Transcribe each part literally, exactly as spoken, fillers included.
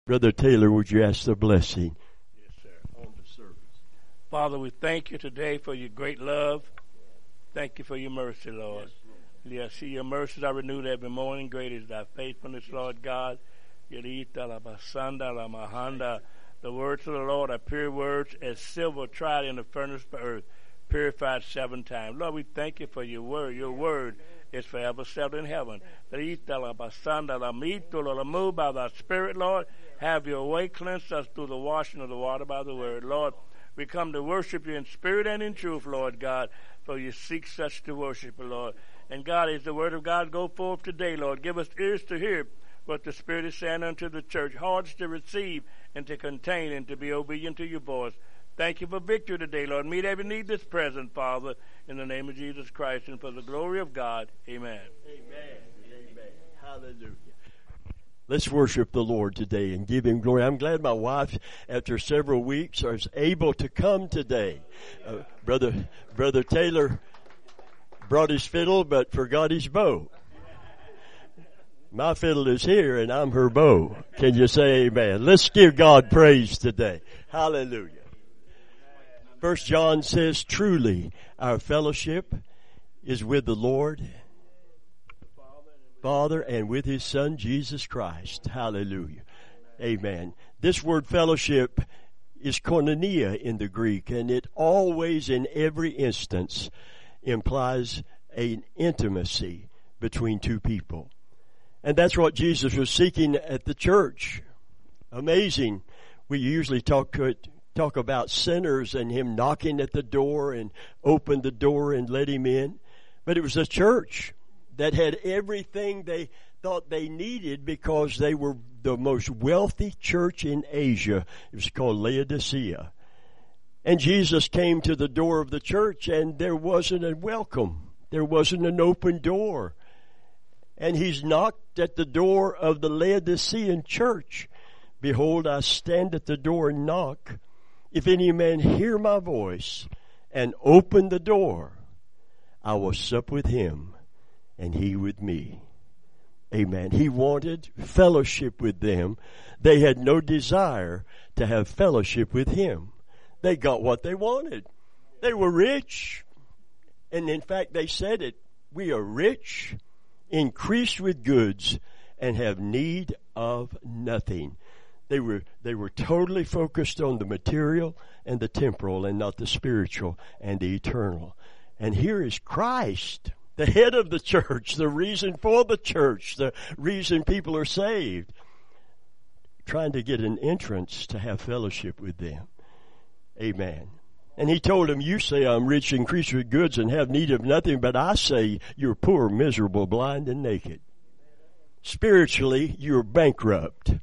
Brother Taylor, would you ask the blessing? Yes, sir. On the service. Father, we thank you today for your great love. Thank you for your mercy, Lord. Yes, see, your mercies are renewed every morning. Great is thy faithfulness, Lord God. The words of the Lord are pure words, as silver tried in the furnace of earth, purified seven times. Lord, we thank you for your word. Your word is forever settled in heaven. Move by thy Spirit, Lord. Have your way. Cleanse us through the washing of the water by the word. Lord, we come to worship you in spirit and in truth, Lord God, for you seek such to worship you, Lord. And God, as the word of God go forth today, Lord, give us ears to hear what the Spirit is saying unto the church, hearts to receive and to contain and to be obedient to your voice. Thank you for victory today, Lord. Meet every need this present, Father, in the name of Jesus Christ and for the glory of God. Amen. Amen. Amen. Hallelujah. Let's worship the Lord today and give him glory. I'm glad my wife, after several weeks, is able to come today. Uh, brother, Brother Taylor brought his fiddle but forgot his bow. My fiddle is here and I'm her bow. Can you say amen? Let's give God praise today. Hallelujah. First John says, truly our fellowship is with the Lord, Father, and with his Son, Jesus Christ. Hallelujah. Amen. This word fellowship is koinonia in the Greek, and it always, in every instance, implies an intimacy between two people. And that's what Jesus was seeking at the church. Amazing. We usually talk talk about sinners and him knocking at the door and open the door and let him in. But it was a church that had everything they thought they needed because they were the most wealthy church in Asia. It was called Laodicea. And Jesus came to the door of the church and there wasn't a welcome. There wasn't an open door. And he's knocked at the door of the Laodicean church. Behold, I stand at the door and knock. If any man hear my voice and open the door, I will sup with him and he with me. Amen. He wanted fellowship with them. They had no desire to have fellowship with him. They got what they wanted. They were rich. And in fact, they said it. We are rich, increased with goods, and have need of nothing. They were, they were totally focused on the material and the temporal and not the spiritual and the eternal. And here is Christ, the head of the church, the reason for the church, the reason people are saved, trying to get an entrance to have fellowship with them. Amen. And he told him, you say I'm rich, increased with goods, and have need of nothing, but I say you're poor, miserable, blind, and naked. Spiritually, you're bankrupt.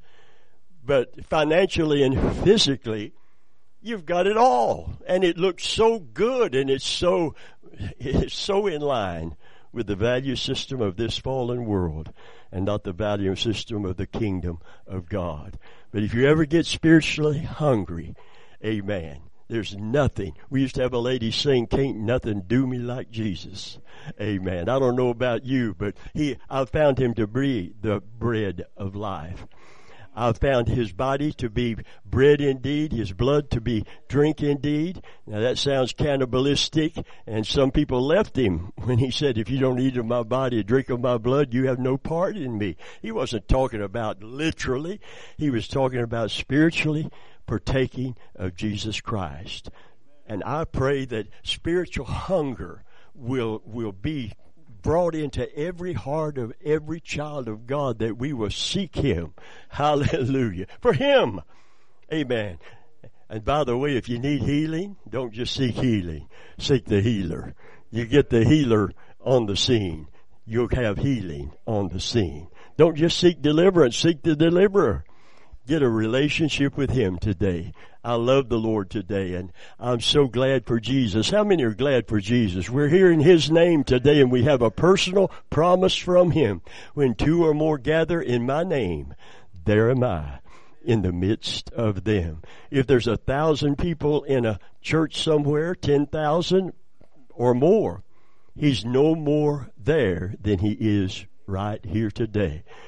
But financially and physically, you've got it all. And it looks so good, and it's so, it's so in line with the value system of this fallen world and not the value system of the kingdom of God. But if you ever get spiritually hungry, amen, there's nothing. We used to have a lady sing, can't nothing do me like Jesus. Amen. I don't know about you, but he, I found him to be the bread of life. I found his body to be bread indeed, his blood to be drink indeed. Now that sounds cannibalistic, and some people left him when he said, if you don't eat of my body and drink of my blood, you have no part in me. He wasn't talking about literally. He was talking about spiritually partaking of Jesus Christ. And I pray that spiritual hunger will, will be brought into every heart of every child of God, that we will seek him. Hallelujah. For him. Amen. And by the way, if you need healing, don't just seek healing. Seek the healer. You get the healer on the scene, you'll have healing on the scene. Don't just seek deliverance. Seek the deliverer. Get a relationship with him today. I love the Lord today, and I'm so glad for Jesus. How many are glad for Jesus? We're here in his name today, and we have a personal promise from him. When two or more gather in my name, there am I in the midst of them. If there's a thousand people in a church somewhere, ten thousand or more, he's no more there than he is right here today.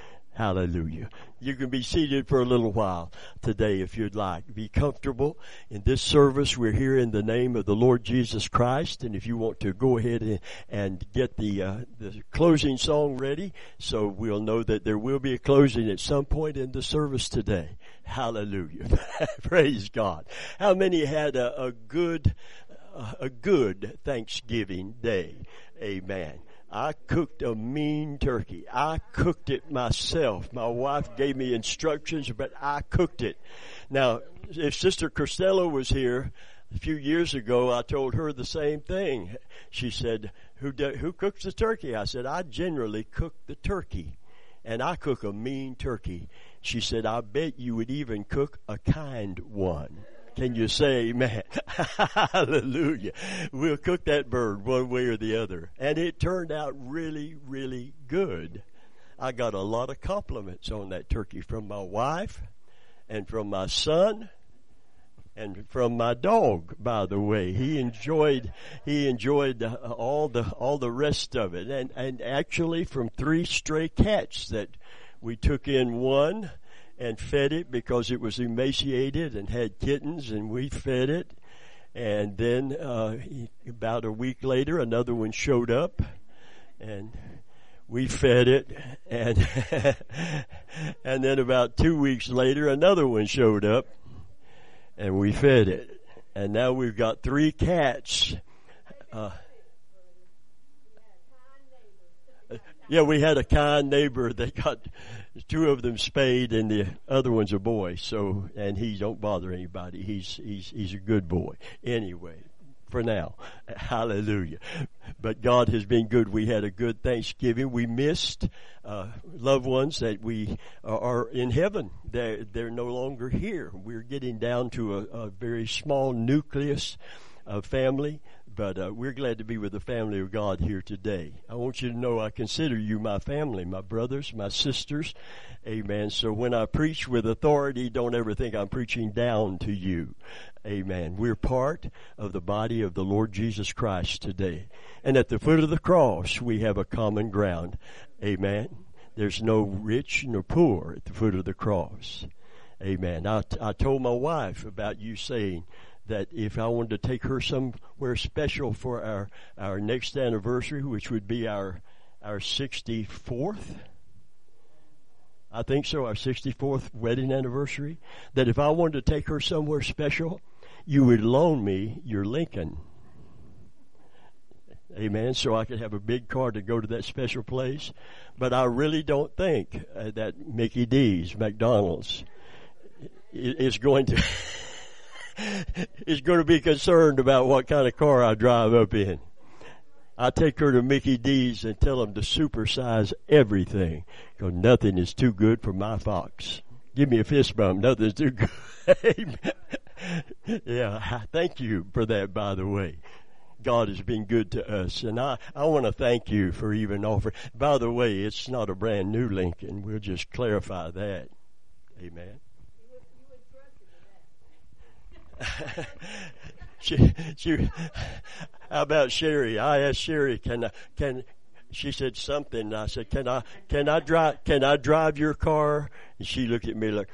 Hallelujah. You can be seated for a little while today if you'd like. Be comfortable. In this service, we're here in the name of the Lord Jesus Christ. And if you want to go ahead and, and get the, uh, the closing song ready, so we'll know that there will be a closing at some point in the service today. Hallelujah. Praise God. How many had a, a good, uh, a good Thanksgiving day? Amen. I cooked a mean turkey. I cooked it myself. My wife gave me instructions, but I cooked it. Now, if Sister Costello was here a few years ago, I told her the same thing. She said, who do, who cooks the turkey? I said, I generally cook the turkey, and I cook a mean turkey. She said, I bet you would even cook a kind one. Can you say amen? Hallelujah. We'll cook that bird one way or the other. And it turned out really, really good. I got a lot of compliments on that turkey from my wife and from my son and from my dog, by the way. He enjoyed, he enjoyed uh, all the, all the rest of it. And, and actually from three stray cats that we took in one and fed it because it was emaciated and had kittens, and we fed it. And then uh, about a week later, another one showed up, and we fed it. And and then about two weeks later, another one showed up, and we fed it. And now we've got three cats. Uh, yeah, we had a kind neighbor that got two of them spayed, and the other one's a boy. So, and he don't bother anybody. He's he's he's a good boy. Anyway, for now, hallelujah. But God has been good. We had a good Thanksgiving. We missed uh, loved ones that we are in heaven. They're they're no longer here. We're getting down to a, a very small nucleus of family. But uh, we're glad to be with the family of God here today. I want you to know I consider you my family, my brothers, my sisters. Amen. So when I preach with authority, don't ever think I'm preaching down to you. Amen. We're part of the body of the Lord Jesus Christ today. And at the foot of the cross, we have a common ground. Amen. There's no rich nor poor at the foot of the cross. Amen. I, I told my wife about you saying that if I wanted to take her somewhere special for our, our next anniversary, which would be our, our sixty-fourth, I think so, our sixty-fourth wedding anniversary, that if I wanted to take her somewhere special, you would loan me your Lincoln. Amen. So I could have a big car to go to that special place. But I really don't think uh, that Mickey D's, McDonald's, is going to... is going to be concerned about what kind of car I drive up in. I take her to Mickey D's and tell them to supersize everything, because nothing is too good for my fox. Give me a fist bump. Nothing's too good. Yeah, thank you for that, by the way. God has been good to us, and I, I want to thank you for even offering. By the way, it's not a brand new Lincoln. We'll just clarify that. Amen. she, she, how about Sherry? I asked Sherry, can I, can, she said something. I said, can I, can I drive, can I drive your car? And she looked at me like,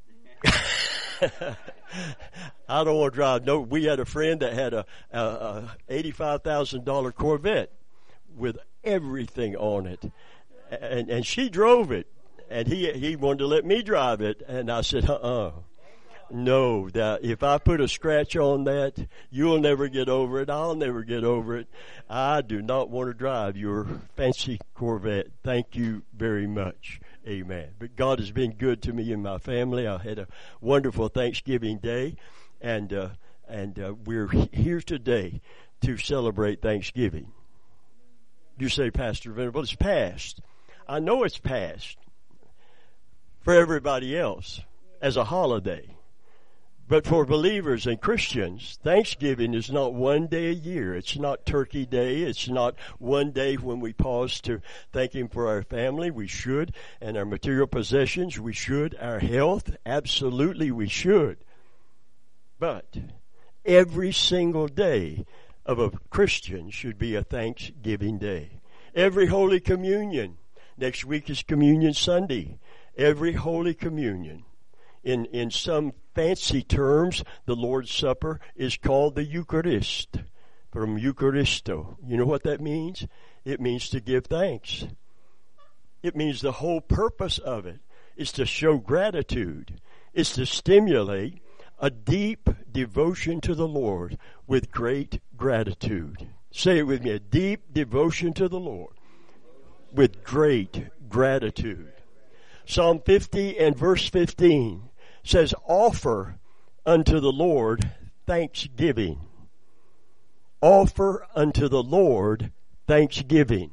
I don't want to drive. No, we had a friend that had a, a, a eighty-five thousand dollars Corvette with everything on it. And, and she drove it, and he, he wanted to let me drive it. And I said, uh-uh. No, that if I put a scratch on that, you'll never get over it. I'll never get over it. I do not want to drive your fancy Corvette. Thank you very much. Amen. But God has been good to me and my family. I had a wonderful Thanksgiving day, and uh, and uh, we're here today to celebrate Thanksgiving. You say, Pastor Venable, it's past. I know it's past for everybody else as a holiday. But for believers and Christians, Thanksgiving is not one day a year. It's not Turkey Day. It's not one day when we pause to thank Him for our family. We should. And our material possessions, we should. Our health, absolutely we should. But every single day of a Christian should be a Thanksgiving day. Every Holy Communion. Next week is Communion Sunday. every Holy Communion. In, in some fancy terms, the Lord's Supper is called the Eucharist, from Eucharisto. You know what that means? It means to give thanks. It means the whole purpose of it is to show gratitude. It's to stimulate a deep devotion to the Lord with great gratitude. Say it with me, a deep devotion to the Lord with great gratitude. Psalm fifty and verse fifteen says, offer unto the Lord thanksgiving. Offer unto the Lord thanksgiving.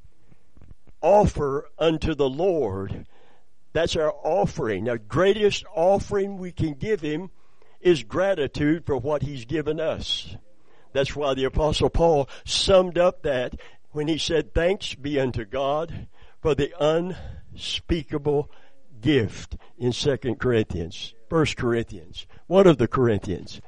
Offer unto the Lord. That's our offering. The greatest offering we can give Him is gratitude for what He's given us. That's why the Apostle Paul summed up that when he said, thanks be unto God for the unspeakable gift in Second Corinthians, First Corinthians. One of the Corinthians.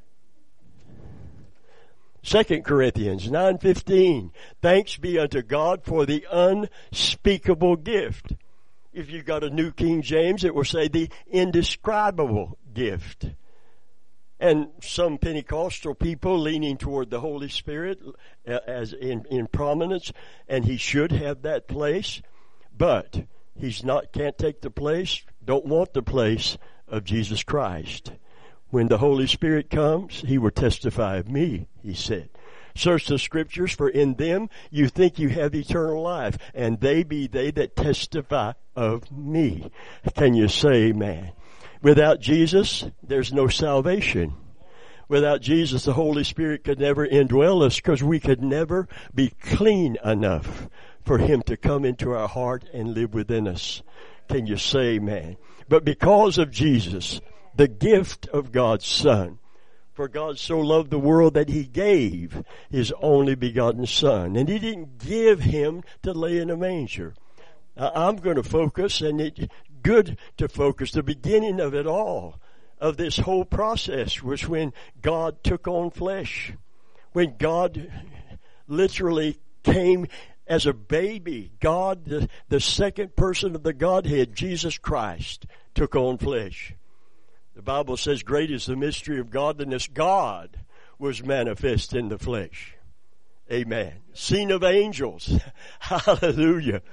Second Corinthians nine fifteen. Thanks be unto God for the unspeakable gift. If you've got a New King James, it will say the indescribable gift. And some Pentecostal people leaning toward the Holy Spirit as in, in prominence, and He should have that place, but He's not, can't take the place, don't want the place of Jesus Christ. When the Holy Spirit comes, He will testify of me, He said. Search the Scriptures, for in them you think you have eternal life, and they be they that testify of me. Can you say amen? Without Jesus, there's no salvation. Without Jesus, the Holy Spirit could never indwell us because we could never be clean enough for Him to come into our heart and live within us. Can you say amen? But because of Jesus, the gift of God's Son, for God so loved the world that He gave His only begotten Son. And He didn't give Him to lay in a manger. Now, I'm going to focus, and it's good to focus, the beginning of it all, of this whole process was when God took on flesh. When God literally came as a baby. God, the, the second person of the Godhead, Jesus Christ, took on flesh. The Bible says, great is the mystery of godliness. God was manifest in the flesh. Amen. Seen of angels. Hallelujah.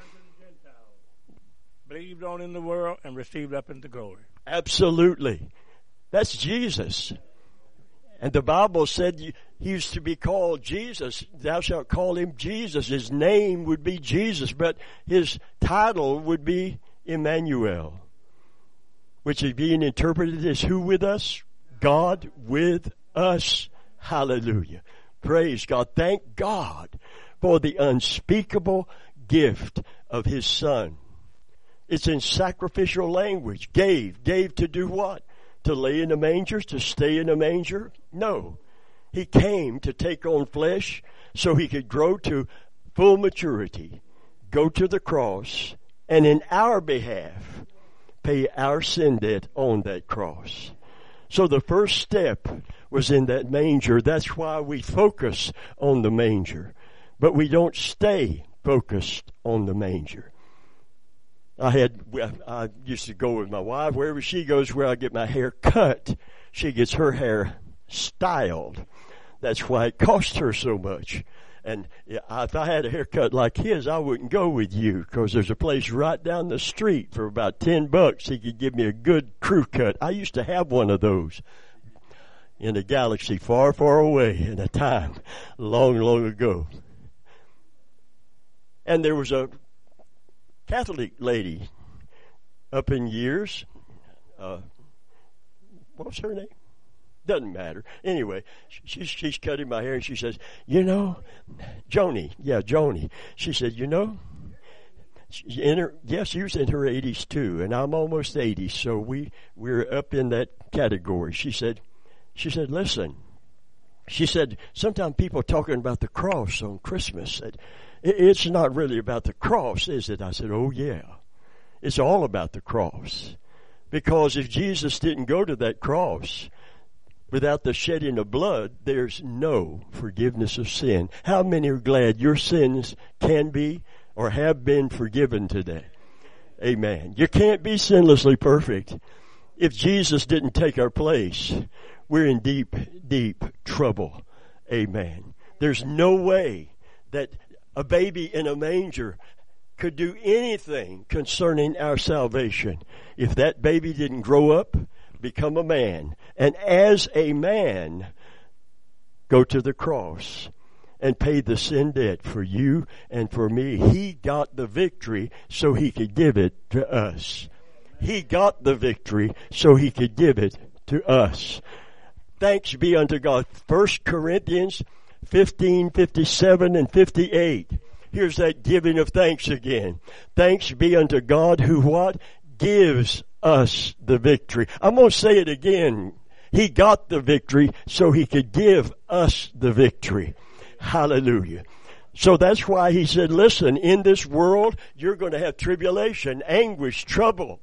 Believed on in the world and received up into glory. Absolutely. That's Jesus. And the Bible said he used to be called Jesus. Thou shalt call Him Jesus. His name would be Jesus, but His title would be Emmanuel, which is being interpreted as who with us? God with us. Hallelujah. Praise God. Thank God for the unspeakable gift of His Son. It's in sacrificial language. Gave. Gave to do what? To lay in a manger? To stay in a manger? No. He came to take on flesh so He could grow to full maturity, go to the cross, and in our behalf, pay our sin debt on that cross. So the first step was in that manger. That's why we focus on the manger. But we don't stay focused on the manger. I had, I used to go with my wife, wherever she goes, where I get my hair cut, she gets her hair styled. That's why it cost her so much. And if I had a haircut like his, I wouldn't go with you, because there's a place right down the street for about ten bucks. He could give me a good crew cut. I used to have one of those in a galaxy far, far away in a time long, long ago. And there was a Catholic lady up in years. Uh, what's her name? Doesn't matter. Anyway, she's, she's cutting my hair, and she says, you know, Joni, yeah, Joni. She said, you know, in her, yes, she was in her eighties too, and I'm almost eighty, so we, we're up in that category. She said, she said, listen, she said, sometimes people talking about the cross on Christmas said, it's not really about the cross, is it? I said, oh yeah, it's all about the cross. Because if Jesus didn't go to that cross, without the shedding of blood, there's no forgiveness of sin. How many are glad your sins can be or have been forgiven today? Amen. You can't be sinlessly perfect. If Jesus didn't take our place, we're in deep, deep trouble. Amen. There's no way that a baby in a manger could do anything concerning our salvation if that baby didn't grow up, become a man, and as a man, go to the cross and pay the sin debt for you and for me. He got the victory so he could give it to us. He got the victory so he could give it to us. Thanks be unto God. First Corinthians fifteen, fifty-seven, and fifty-eight. Here's that giving of thanks again. Thanks be unto God who what? Gives us the victory. I'm going to say it again. He got the victory so he could give us the victory. Hallelujah. So that's why he said, listen, in this world, you're going to have tribulation, anguish, trouble.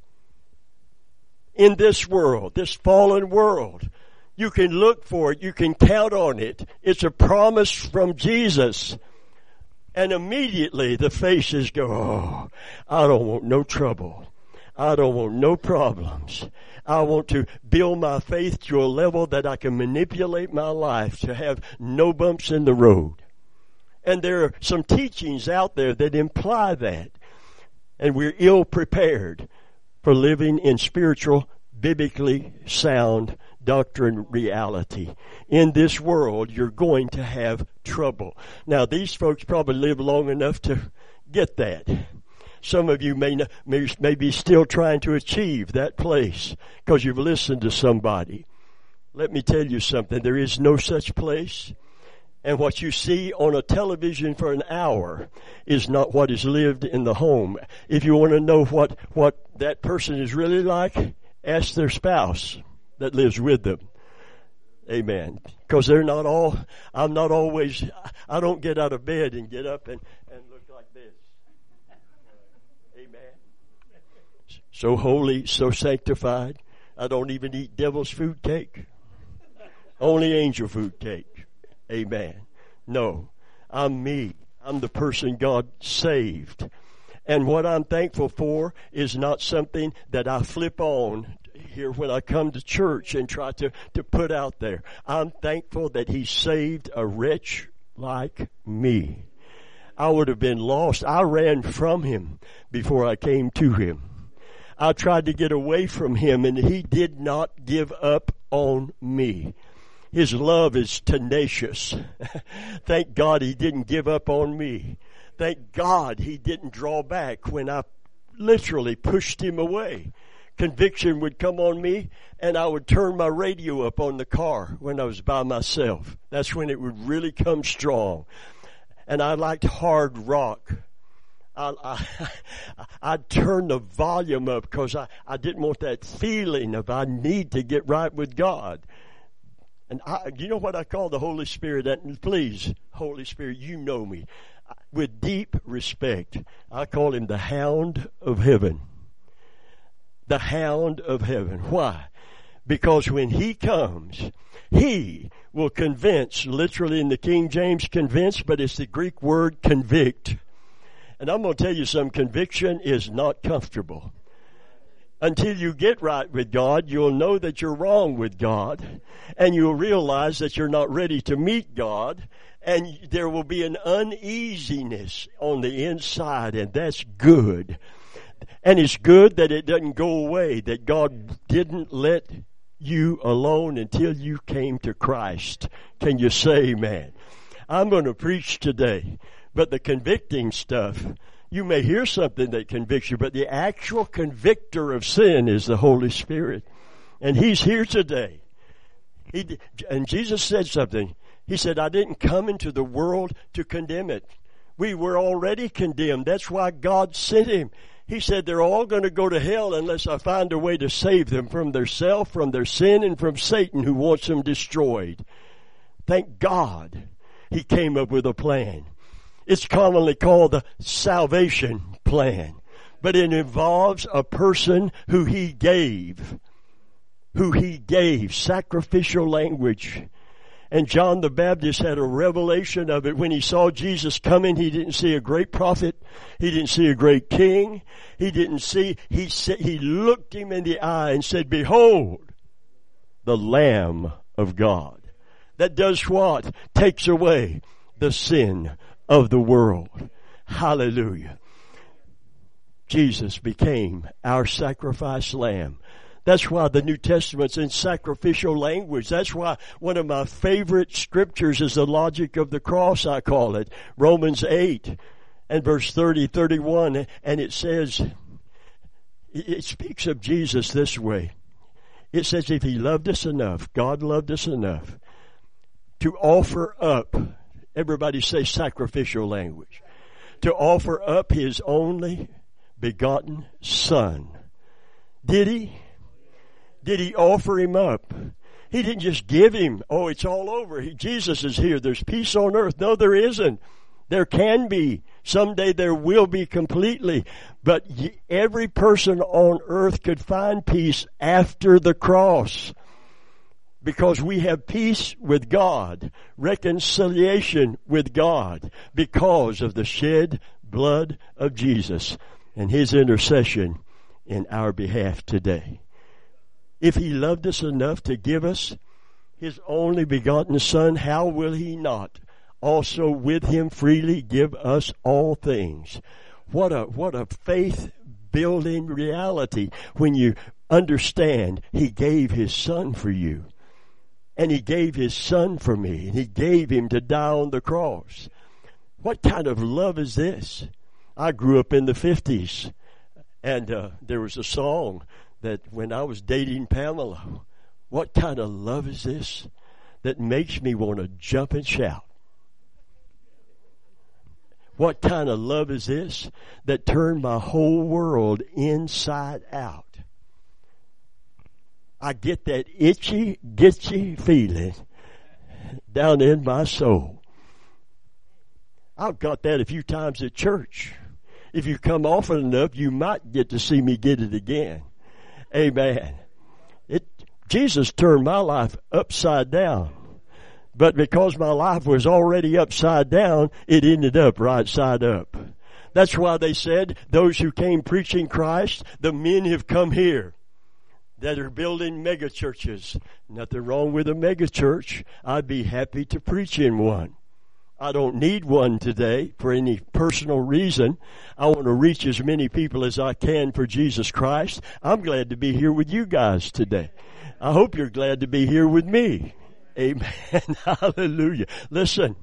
In this world, this fallen world. You can look for it. You can count on it. It's a promise from Jesus. And immediately the faces go, oh, I don't want no trouble. I don't want no problems. I want to build my faith to a level that I can manipulate my life to have no bumps in the road. And there are some teachings out there that imply that. And we're ill prepared for living in spiritual, biblically sound doctrine reality. In this world, you're going to have trouble. Now, these folks probably live long enough to get that. Some of you may, not, may, may be still trying to achieve that place because you've listened to somebody. Let me tell you something. There is no such place. And what you see on a television for an hour is not what is lived in the home. If you want to know what, what that person is really like, ask their spouse that lives with them. Amen. Because they're not all, I'm not always, I don't get out of bed and get up and, and look like this. Amen. So holy, so sanctified. I don't even eat devil's food cake. Only angel food cake. Amen. No, I'm me. I'm the person God saved. And what I'm thankful for is not something that I flip on here when I come to church and try to, to put out there. I'm thankful that he saved a wretch like me. I would have been lost. I ran from him before I came to him. I tried to get away from him, and he did not give up on me. His love is tenacious. Thank God he didn't give up on me. Thank God he didn't draw back when I literally pushed him away. Conviction would come on me, and I would turn my radio up on the car when I was by myself. That's when it would really come strong. And I liked hard rock. I, I, I'd turn the volume up because I, I didn't want that feeling of I need to get right with God. And I, you know what I call the Holy Spirit? And please, Holy Spirit, you know me. With deep respect, I call him the Hound of Heaven. The Hound of Heaven. Why? Because when he comes, he will convince, literally in the King James convince, but it's the Greek word convict. And I'm going to tell you something, conviction is not comfortable. Until you get right with God, you'll know that you're wrong with God, and you'll realize that you're not ready to meet God, and there will be an uneasiness on the inside, and that's good. And it's good that it doesn't go away, that God didn't let you alone until you came to Christ. Can you say amen? I'm going to preach today, but the convicting stuff, you may hear something that convicts you, but the actual convictor of sin is the Holy Spirit. And he's here today. He, and Jesus said something. He said, I didn't come into the world to condemn it. We were already condemned. That's why God sent him. He said they're all going to go to hell unless I find a way to save them from their self, from their sin, and from Satan who wants them destroyed. Thank God he came up with a plan. It's commonly called the salvation plan, but it involves a person who he gave, who he gave, sacrificial language. And John the Baptist had a revelation of it. When he saw Jesus coming, he didn't see a great prophet. He didn't see a great king. He didn't see, he said, he looked him in the eye and said, "Behold, the Lamb of God that does what? Takes away the sin of the world." Hallelujah. Jesus became our sacrifice lamb. That's why the New Testament's in sacrificial language. That's why one of my favorite scriptures is the logic of the cross, I call it. Romans eight and verse thirty, thirty-one. And it says, it speaks of Jesus this way. It says, if he loved us enough, God loved us enough to offer up, everybody say sacrificial language, to offer up his only begotten Son. Did he? Did he offer him up? He didn't just give him, oh, it's all over. He, Jesus is here. There's peace on earth. No, there isn't. There can be. Someday there will be completely. But every person on earth could find peace after the cross. Because we have peace with God, reconciliation with God, because of the shed blood of Jesus and his intercession in our behalf today. If he loved us enough to give us his only begotten Son, how will he not also with him freely give us all things? What a, what a faith building reality when you understand he gave his Son for you. And he gave his Son for me. And he gave him to die on the cross. What kind of love is this? I grew up in the fifties. And uh, there was a song that when I was dating Pamela, what kind of love is this that makes me want to jump and shout? What kind of love is this that turned my whole world inside out? I get that itchy, gitchy feeling down in my soul. I've got that a few times at church. If you come often enough, you might get to see me get it again. Amen. It, Jesus turned my life upside down. But because my life was already upside down, it ended up right side up. That's why they said, those who came preaching Christ, the men have come here that are building mega churches. Nothing wrong with a mega church. I'd be happy to preach in one. I don't need one today for any personal reason. I want to reach as many people as I can for Jesus Christ. I'm glad to be here with you guys today. I hope you're glad to be here with me. Amen. Hallelujah. Listen,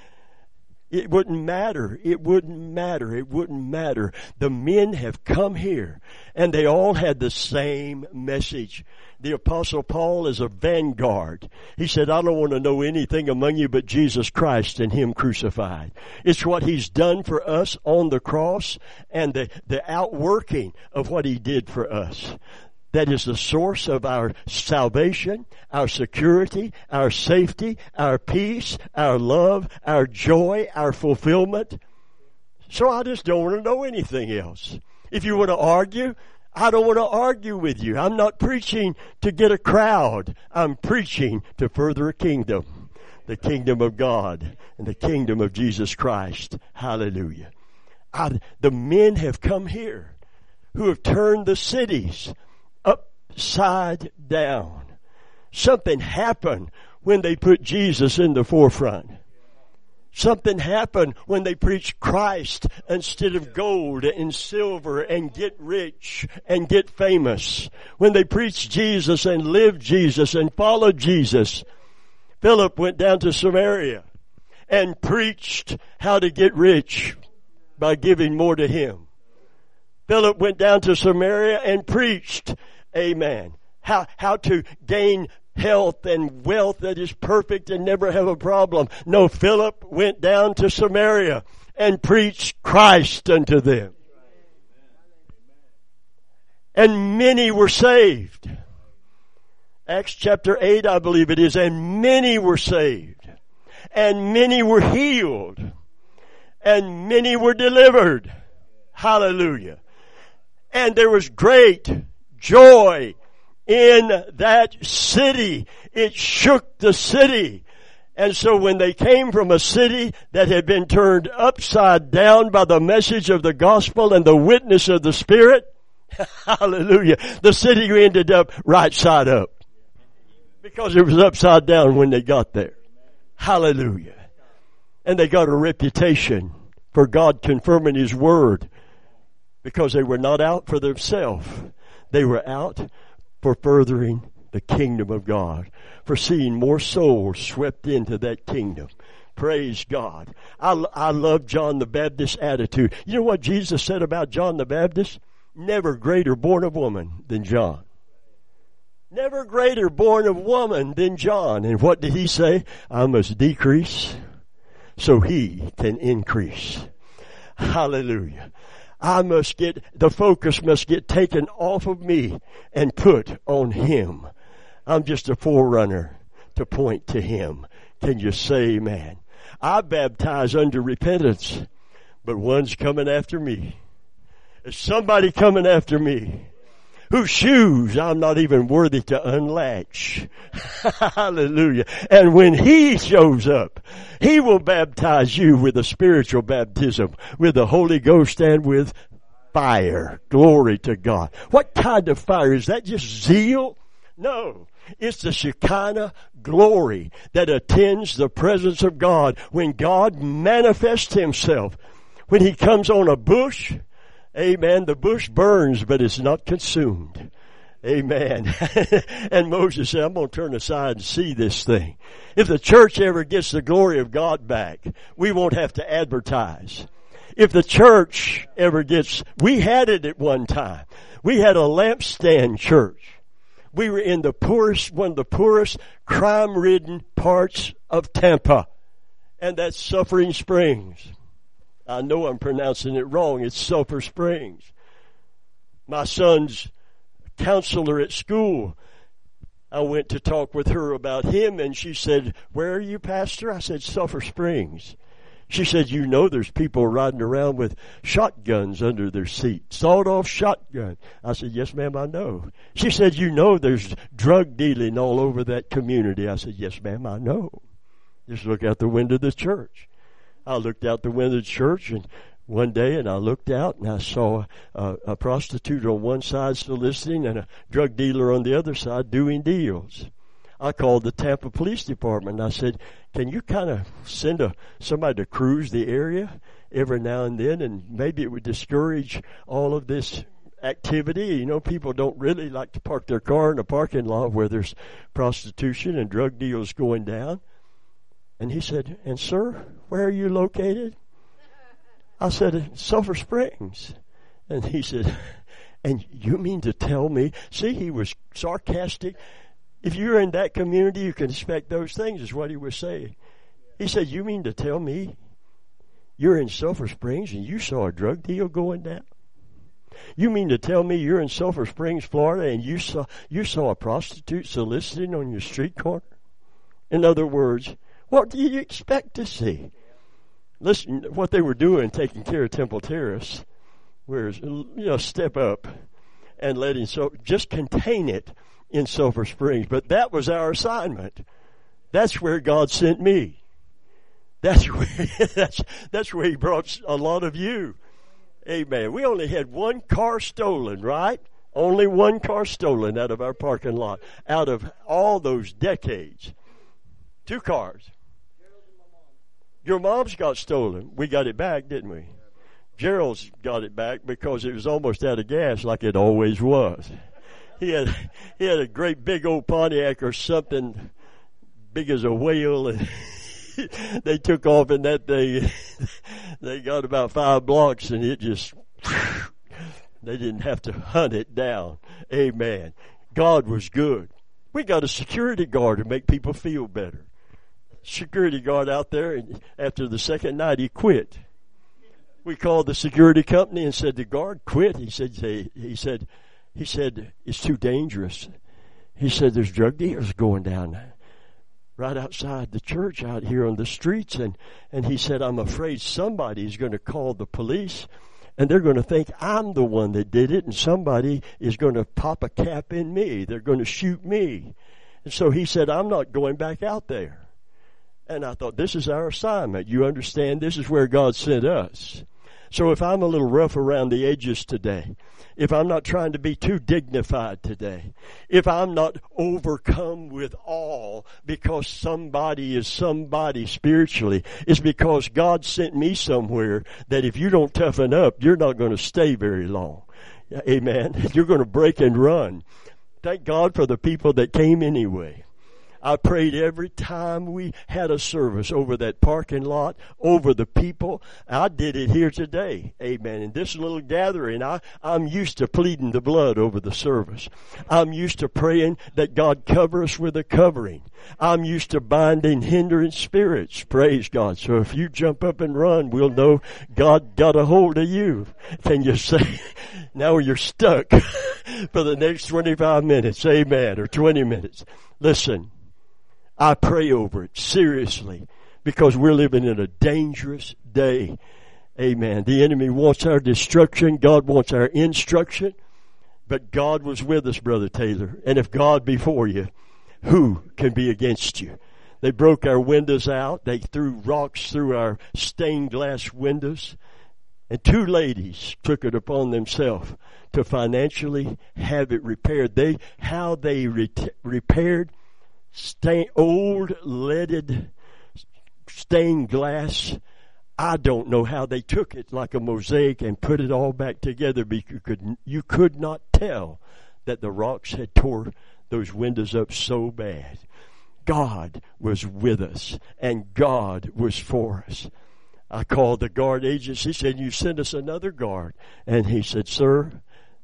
it wouldn't matter. It wouldn't matter. It wouldn't matter. The men have come here and they all had the same message. The Apostle Paul is a vanguard. He said, I don't want to know anything among you but Jesus Christ and him crucified. It's what he's done for us on the cross and the, the outworking of what he did for us. That is the source of our salvation, our security, our safety, our peace, our love, our joy, our fulfillment. So I just don't want to know anything else. If you want to argue, I don't want to argue with you. I'm not preaching to get a crowd. I'm preaching to further a kingdom, the kingdom of God and the kingdom of Jesus Christ. Hallelujah. I, the men have come here who have turned the cities upside down. Something happened when they put Jesus in the forefront. Something happened when they preached Christ instead of gold and silver and get rich and get famous. When they preached Jesus and lived Jesus and followed Jesus. Philip went down to Samaria and preached how to get rich by giving more to him. Philip went down to Samaria and preached, amen, how, how to gain health and wealth that is perfect and never have a problem. No, Philip went down to Samaria and preached Christ unto them. And many were saved. Acts chapter eight, I believe it is, and many were saved. And many were healed. And many were delivered. Hallelujah. And there was great joy in that city. It shook the city. And so when they came from a city that had been turned upside down by the message of the gospel and the witness of the Spirit, hallelujah, the city ended up right side up. Because it was upside down when they got there. Hallelujah. And they got a reputation for God confirming His Word. Because they were not out for themselves. They were out for furthering the kingdom of God. For seeing more souls swept into that kingdom. Praise God. I, I love John the Baptist's attitude. You know what Jesus said about John the Baptist? Never greater born of woman than John. Never greater born of woman than John. And what did he say? I must decrease so he can increase. Hallelujah. I must get, the focus must get taken off of me and put on Him. I'm just a forerunner to point to Him. Can you say amen? I baptize unto repentance, but one's coming after me. There's somebody coming after me whose shoes I'm not even worthy to unlatch. Hallelujah. And when He shows up, He will baptize you with a spiritual baptism, with the Holy Ghost and with fire. Glory to God. What kind of fire? Is that just zeal? No. It's the Shekinah glory that attends the presence of God when God manifests Himself. When He comes on a bush, amen, the bush burns, but it's not consumed. Amen. And Moses said, I'm going to turn aside and see this thing. If the church ever gets the glory of God back, we won't have to advertise. If the church ever gets, we had it at one time. We had a lampstand church. We were in the poorest, one of the poorest, crime-ridden parts of Tampa. And that's Suffering Springs. I know I'm pronouncing it wrong. It's Sulphur Springs. My son's counselor at school, I went to talk with her about him, and she said, where are you, Pastor? I said, Sulphur Springs. She said, you know there's people riding around with shotguns under their seat, sawed-off shotgun. I said, yes, ma'am, I know. She said, you know there's drug dealing all over that community. I said, yes, ma'am, I know. Just look out the window of the church. I looked out the window of the church and one day and I looked out and I saw a, a prostitute on one side soliciting and a drug dealer on the other side doing deals. I called the Tampa Police Department and I said, can you kind of send a, somebody to cruise the area every now and then, and maybe it would discourage all of this activity. You know, people don't really like to park their car in a parking lot where there's prostitution and drug deals going down. And he said, and sir, where are you located? I said, Sulphur Springs. And he said, and you mean to tell me? See, he was sarcastic. If you're in that community, you can expect those things, is what he was saying. He said, you mean to tell me you're in Sulphur Springs and you saw a drug deal going down? You mean to tell me you're in Sulphur Springs, Florida, and you saw you saw a prostitute soliciting on your street corner? In other words, what do you expect to see? Listen, what they were doing, taking care of Temple Terrace, was, you know, step up and letting so just contain it in Sulphur Springs. But that was our assignment. That's where God sent me. That's where that's that's where He brought a lot of you. Amen. We only had one car stolen, right? Only one car stolen out of our parking lot. Out of all those decades. Two cars. Your mom's got stolen. We got it back, didn't we? Gerald's got it back because it was almost out of gas like it always was. He had he had a great big old Pontiac or something big as a whale, and they took off in that thing. They got about five blocks and it just, they didn't have to hunt it down. Amen. God was good. We got a security guard to make people feel better. Security guard out there, and after the second night he quit. We called the security company and said, the guard quit. He said, he said, he said, it's too dangerous. He said, there's drug dealers going down right outside the church out here on the streets. And, and he said, I'm afraid somebody's going to call the police and they're going to think I'm the one that did it, and somebody is going to pop a cap in me. They're going to shoot me. And so he said, I'm not going back out there. And I thought, this is our assignment. You understand? This is where God sent us. So if I'm a little rough around the edges today, if I'm not trying to be too dignified today, if I'm not overcome with awe because somebody is somebody spiritually, it's because God sent me somewhere that if you don't toughen up, you're not going to stay very long. Amen. You're going to break and run. Thank God for the people that came anyway. I prayed every time we had a service over that parking lot, over the people. I did it here today. Amen. In this little gathering, I, I'm used to pleading the blood over the service. I'm used to praying that God cover us with a covering. I'm used to binding hindering spirits. Praise God. So if you jump up and run, we'll know God got a hold of you. Can you say, now you're stuck for the next twenty-five minutes. Amen. Or twenty minutes. Listen. I pray over it seriously because we're living in a dangerous day. Amen. The enemy wants our destruction. God wants our instruction. But God was with us, Brother Taylor. And if God be for you, who can be against you? They broke our windows out. They threw rocks through our stained glass windows. And two ladies took it upon themselves to financially have it repaired. They, how they re- repaired Stain, old leaded stained glass. I don't know how they took it like a mosaic and put it all back together, because you could, you could not tell that the rocks had tore those windows up so bad. God was with us and God was for us. I called the guard agency, said, you send us another guard. And he said, sir,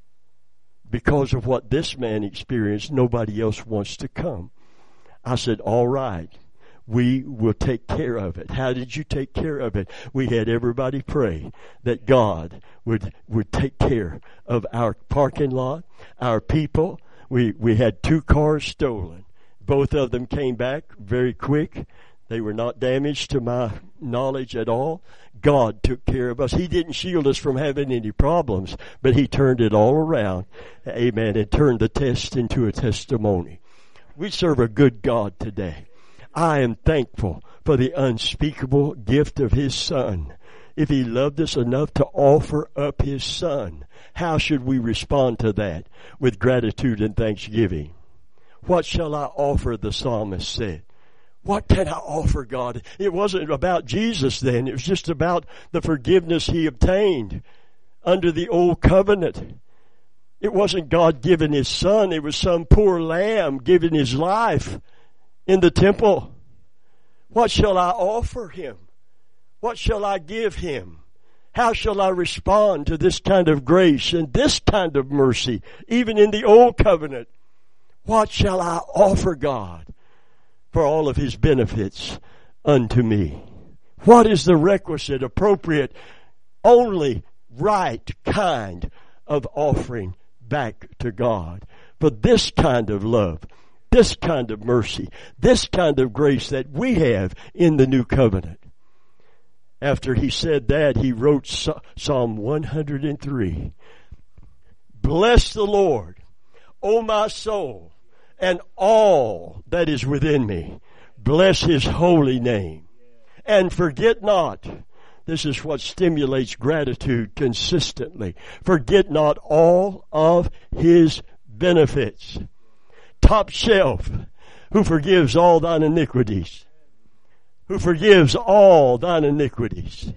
because of what this man experienced, nobody else wants to come. I said, all right, we will take care of it. How did you take care of it? We had everybody pray that God would, would take care of our parking lot, our people. We, we had two cars stolen. Both of them came back very quick. They were not damaged to my knowledge at all. God took care of us. He didn't shield us from having any problems, but He turned it all around. Amen. And turned the test into a testimony. We serve a good God today. I am thankful for the unspeakable gift of His Son. If He loved us enough to offer up His Son, how should we respond to that? With gratitude and thanksgiving. What shall I offer, the psalmist said. What can I offer God? It wasn't about Jesus then. It was just about the forgiveness He obtained under the old covenant. It wasn't God giving His Son. It was some poor lamb giving His life in the temple. What shall I offer Him? What shall I give Him? How shall I respond to this kind of grace and this kind of mercy, even in the old covenant? What shall I offer God for all of His benefits unto me? What is the requisite, appropriate, only right kind of offering back to God for this kind of love, this kind of mercy, this kind of grace that we have in the new covenant? After he said that, he wrote Psalm one hundred three. Bless the Lord, O my soul, and all that is within me. Bless His holy name. And forget not. This is what stimulates gratitude consistently. Forget not all of His benefits. Top shelf, who forgives all thine iniquities. Who forgives all thine iniquities.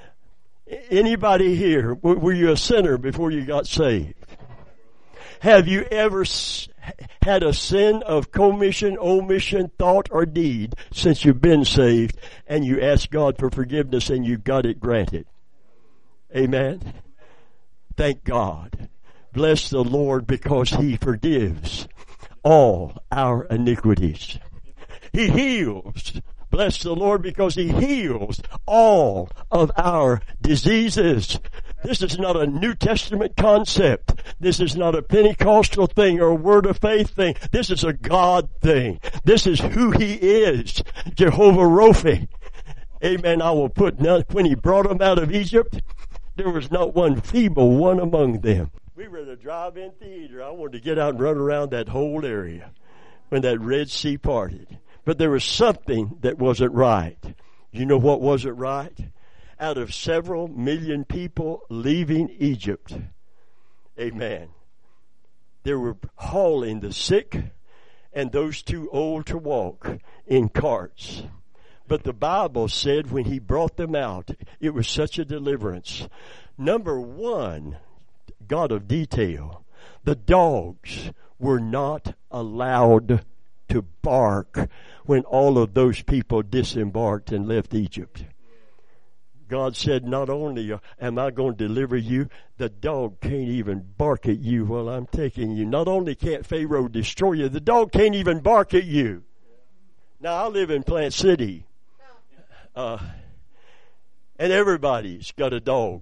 Anybody here, were you a sinner before you got saved? Have you ever had a sin of commission, omission, thought, or deed since you've been saved, and you asked God for forgiveness and you got it granted? Amen. Thank God. Bless the Lord because He forgives all our iniquities. He heals. Bless the Lord because He heals all of our diseases. This is not a New Testament concept. This is not a Pentecostal thing or a Word of Faith thing. This is a God thing. This is who He is. Jehovah Rophi. Amen. I will put none. When He brought them out of Egypt, there was not one feeble one among them. We were at a drive-in theater. I wanted to get out and run around that whole area when that Red Sea parted. But there was something that wasn't right. You know what wasn't right? Out of several million people leaving Egypt, amen, they were hauling the sick and those too old to walk in carts. But the Bible said when he brought them out, it was such a deliverance. Number one, God of detail, the dogs were not allowed to bark when all of those people disembarked and left Egypt. God said, not only am I going to deliver you, the dog can't even bark at you while I'm taking you. Not only can't Pharaoh destroy you, the dog can't even bark at you. Now, I live in Plant City, uh, and everybody's got a dog.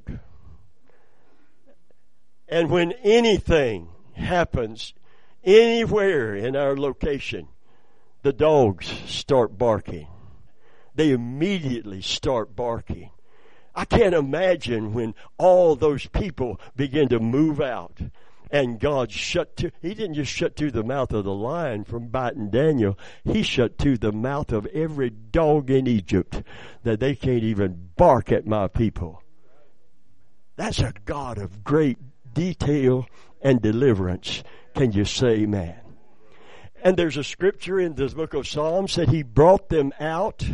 And when anything happens anywhere in our location, the dogs start barking. They immediately start barking. I can't imagine when all those people begin to move out and God shut to, he didn't just shut to the mouth of the lion from biting Daniel. He shut to the mouth of every dog in Egypt that they can't even bark at my people. That's a God of great detail and deliverance. Can you say amen? And there's a scripture in the book of Psalms that he brought them out.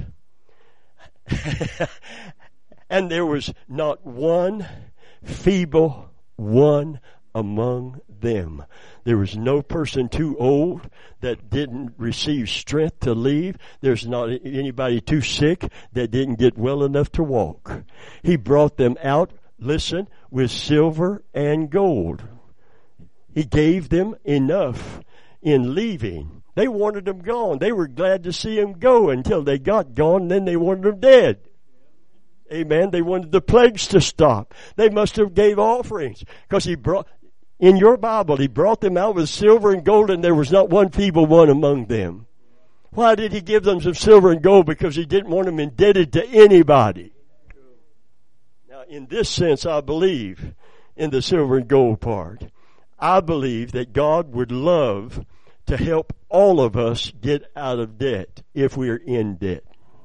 And there was not one feeble one among them. There was no person too old that didn't receive strength to leave. There's not anybody too sick that didn't get well enough to walk. He brought them out, listen, with silver and gold. He gave them enough in leaving. They wanted them gone. They were glad to see him go until they got gone, and then they wanted them dead. Amen. They wanted the plagues to stop. They must have gave offerings because he brought, in your Bible, he brought them out with silver and gold, and there was not one feeble one among them. Why did he give them some silver and gold? Because he didn't want them indebted to anybody. Now, in this sense, I believe in the silver and gold part. I believe that God would love to help all of us get out of debt if we are in debt.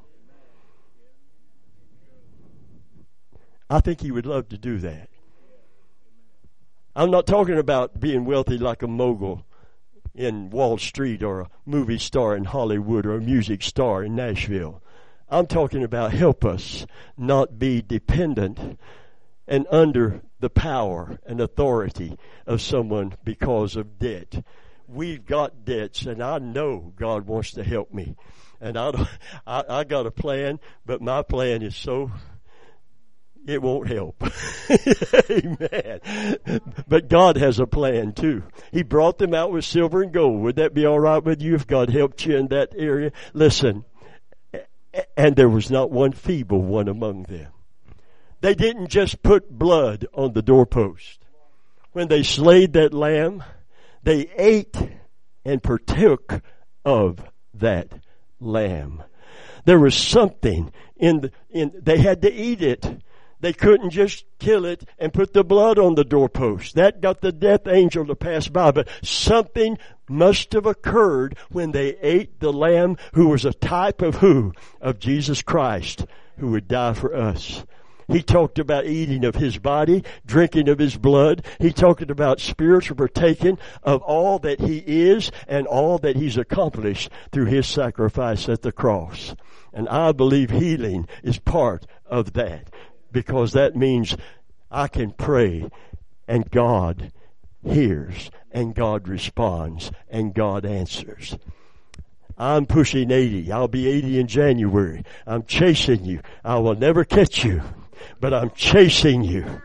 I think he would love to do that. I'm not talking about being wealthy like a mogul in Wall Street or a movie star in Hollywood or a music star in Nashville. I'm talking about help us not be dependent and under the power and authority of someone because of debt. We've got debts, and I know God wants to help me. And I, don't, I, I got a plan, but my plan is so... it won't help. Amen. But God has a plan too. He brought them out with silver and gold. Would that be all right with you if God helped you in that area? Listen, and there was not one feeble one among them. They didn't just put blood on the doorpost. When they slayed that lamb, they ate and partook of that lamb. There was something in the, in, they had to eat it. They couldn't just kill it and put the blood on the doorpost. That got the death angel to pass by. But something must have occurred when they ate the lamb, who was a type of who? Of Jesus Christ, who would die for us. He talked about eating of his body, drinking of his blood. He talked about spiritual partaking of all that he is and all that he's accomplished through his sacrifice at the cross. And I believe healing is part of that. Because that means I can pray and God hears and God responds and God answers. I'm pushing eighty. I'll be eighty in January. I'm chasing you. I will never catch you, but I'm chasing you.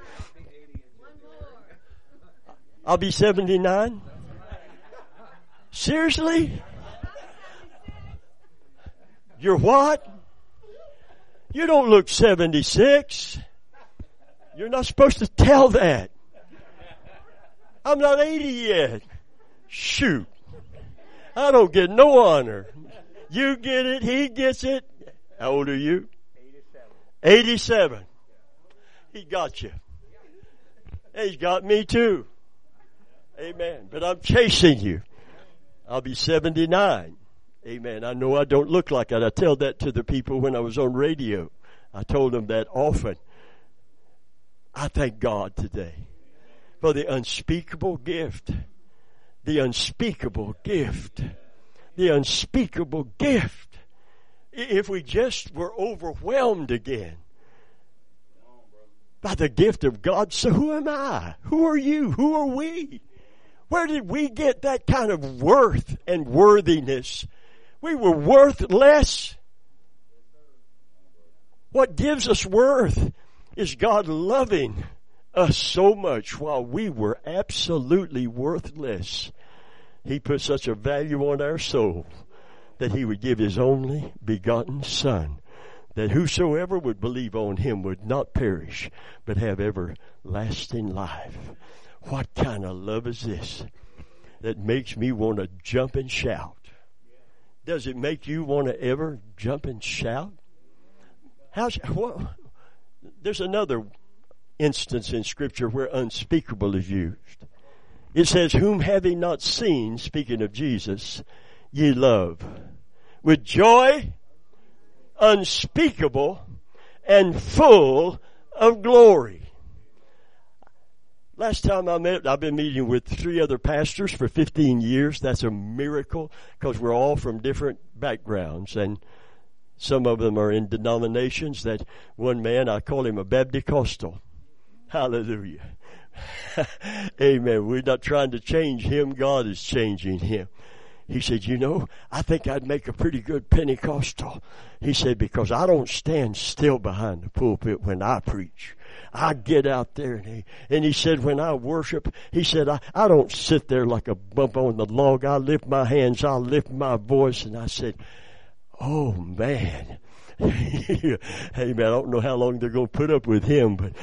I'll be seventy-nine? Seriously? You're what? You don't look seventy-six. You're not supposed to tell that. I'm not eighty yet. Shoot. I don't get no honor. You get it. He gets it. How old are you? eighty-seven. eighty-seven. He got you. He's got me too. Amen. But I'm chasing you. I'll be seventy-nine Amen. I know I don't look like it. I tell that to the people when I was on radio. I told them that often. I thank God today for the unspeakable gift. The unspeakable gift. The unspeakable gift. If we just were overwhelmed again by the gift of God. So who am I? Who are you? Who are we? Where did we get that kind of worth and worthiness? We were worthless. What gives us worth is God loving us so much while we were absolutely worthless. He put such a value on our soul that He would give His only begotten Son, that whosoever would believe on Him would not perish, but have everlasting life. What kind of love is this that makes me want to jump and shout? Does it make you want to ever jump and shout? How's, well, there's another instance in Scripture where unspeakable is used. It says, whom having not seen, speaking of Jesus, ye love, with joy unspeakable and full of glory. Last time I met, I've been meeting with three other pastors for fifteen years. That's a miracle because we're all from different backgrounds, and some of them are in denominations that one man, I call him a Baptist-costal. Hallelujah. Amen. We're not trying to change him. God is changing him. He said, you know, I think I'd make a pretty good Pentecostal. He said, because I don't stand still behind the pulpit when I preach. I get out there and he, and he said, when I worship, he said, I, I don't sit there like a bump on the log. I lift my hands. I lift my voice. And I said, oh man. Hey man, I don't know how long they're going to put up with him, but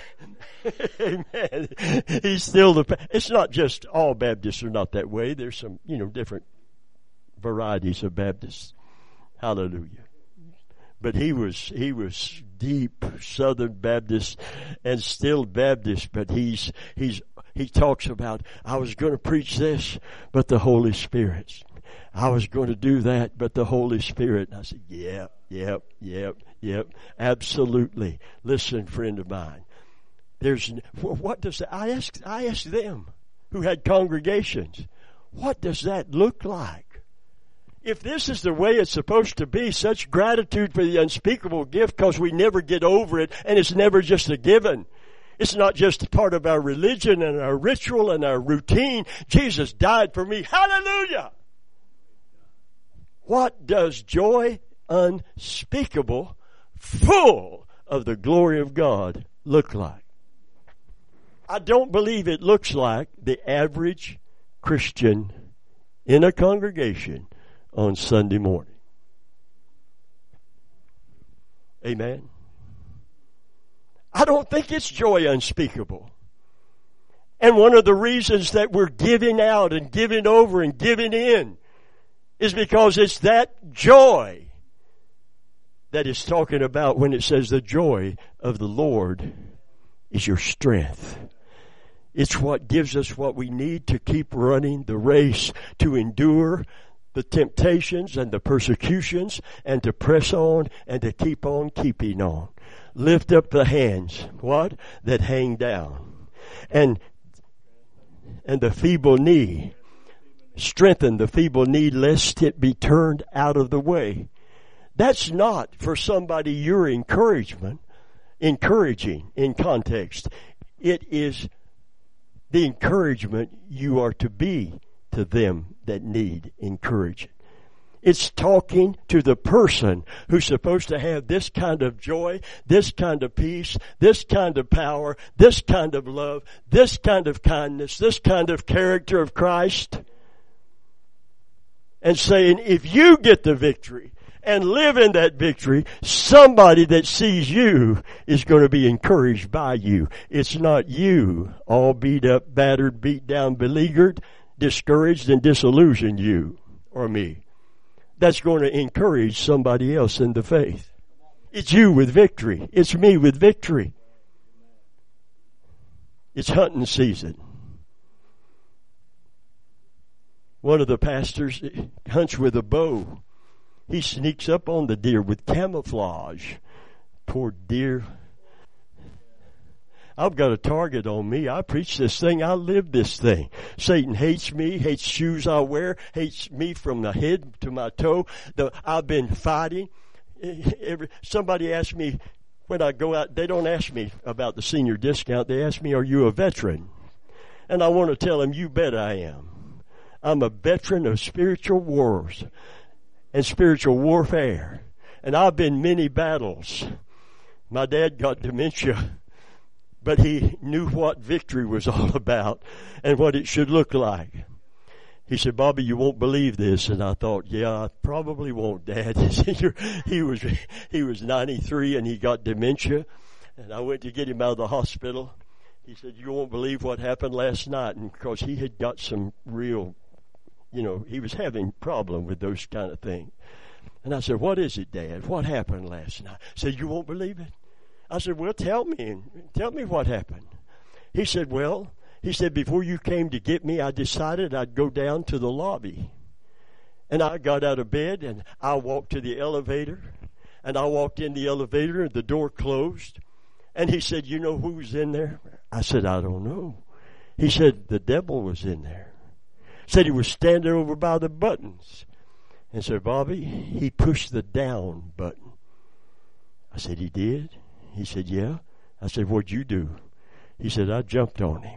amen. He's still the, it's not just all Baptists are not that way. There's some, you know, different varieties of Baptists. Hallelujah. But he was, he was deep Southern Baptist and still Baptist, but he's, he's, he talks about, I was going to preach this, but the Holy Spirit. I was going to do that, but the Holy Spirit. And I said, yep, yep, yep, yep, absolutely. Listen, friend of mine. There's, what does that, I asked, I asked them who had congregations, what does that look like? If this is the way it's supposed to be, such gratitude for the unspeakable gift because we never get over it and it's never just a given. It's not just a part of our religion and our ritual and our routine. Jesus died for me. Hallelujah! What does joy unspeakable, full of the glory of God, look like? I don't believe it looks like the average Christian in a congregation on Sunday morning. Amen. I don't think it's joy unspeakable. And one of the reasons that we're giving out and giving over and giving in is because it's that joy that it's talking about when it says the joy of the Lord is your strength. It's what gives us what we need to keep running the race, to endure the temptations and the persecutions, and to press on and to keep on keeping on. Lift up the hands, what? That hang down. And, and the feeble knee. Strengthen the feeble knee lest it be turned out of the way. That's not for somebody your encouragement, encouraging in context. It is the encouragement you are to be to them that need encouragement. It's talking to the person who's supposed to have this kind of joy, this kind of peace, this kind of power, this kind of love, this kind of kindness, this kind of character of Christ. And saying, if you get the victory and live in that victory, somebody that sees you is going to be encouraged by you. It's not you all beat up, battered, beat down, beleaguered, discouraged, and disillusioned you or me. That's going to encourage somebody else in the faith. It's you with victory. It's me with victory. It's hunting season. One of the pastors hunts with a bow. He sneaks up on the deer with camouflage. Poor deer. I've got a target on me. I preach this thing. I live this thing. Satan hates me, hates shoes I wear, hates me from the head to my toe. The, I've been fighting. Every, somebody asked me when I go out, they don't ask me about the senior discount. They ask me, are you a veteran? And I want to tell them, you bet I am. I'm a veteran of spiritual wars and spiritual warfare. And I've been many battles. My dad got dementia, but he knew what victory was all about and what it should look like. He said, Bobby, you won't believe this. And I thought, yeah, I probably won't, Dad. he was he was ninety-three and he got dementia. And I went to get him out of the hospital. He said, you won't believe what happened last night. And because he had got some real, you know, he was having problem with those kind of things. And I said, what is it, Dad? What happened last night? He said, you won't believe it. I said, well, tell me. Tell me what happened. He said, well, he said, before you came to get me, I decided I'd go down to the lobby. And I got out of bed and I walked to the elevator. And I walked in the elevator and the door closed. And he said, you know who's in there? I said, I don't know. He said, the devil was in there. Said he was standing over by the buttons. And said, Bobby, he pushed the down button. I said, he did? He said, yeah. I said, what'd you do? He said, I jumped on him.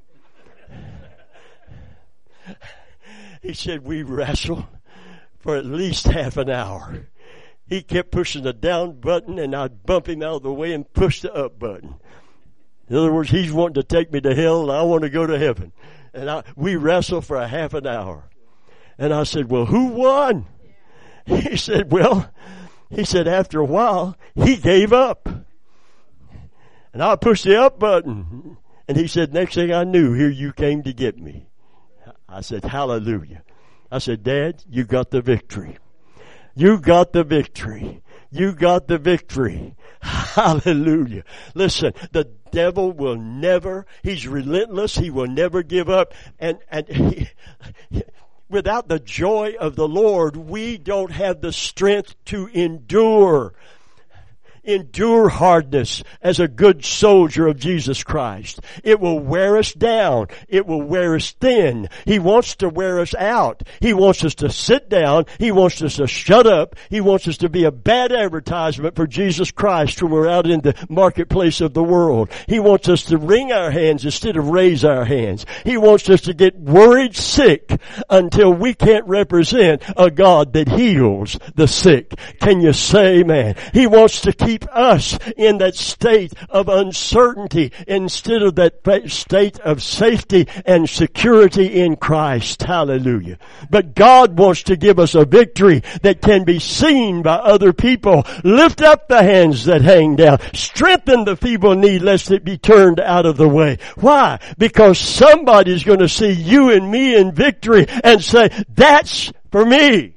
He said, we wrestled for at least half an hour. He kept pushing the down button and I'd bump him out of the way and push the up button. In other words, he's wanting to take me to hell and I want to go to heaven. And I, we wrestled for a half an hour. And I said, well, who won? He said, well, he said, after a while, he gave up. And I pushed the up button. And he said, next thing I knew, here you came to get me. I said, hallelujah. I said, Dad, you got the victory. You got the victory. You got the victory. Hallelujah. Listen, the devil will never, he's relentless. He will never give up. And, and he, without the joy of the Lord, we don't have the strength to endure. Endure hardness as a good soldier of Jesus Christ. It will wear us down. It will wear us thin. He wants to wear us out. He wants us to sit down. He wants us to shut up. He wants us to be a bad advertisement for Jesus Christ when we're out in the marketplace of the world. He wants us to wring our hands instead of raise our hands. He wants us to get worried sick until we can't represent a God that heals the sick. Can you say amen? He wants to keep us in that state of uncertainty instead of that state of safety and security in Christ. Hallelujah. But God wants to give us a victory that can be seen by other people. Lift up the hands that hang down. Strengthen the feeble knee lest it be turned out of the way. Why? Because somebody's going to see you and me in victory and say, that's for me.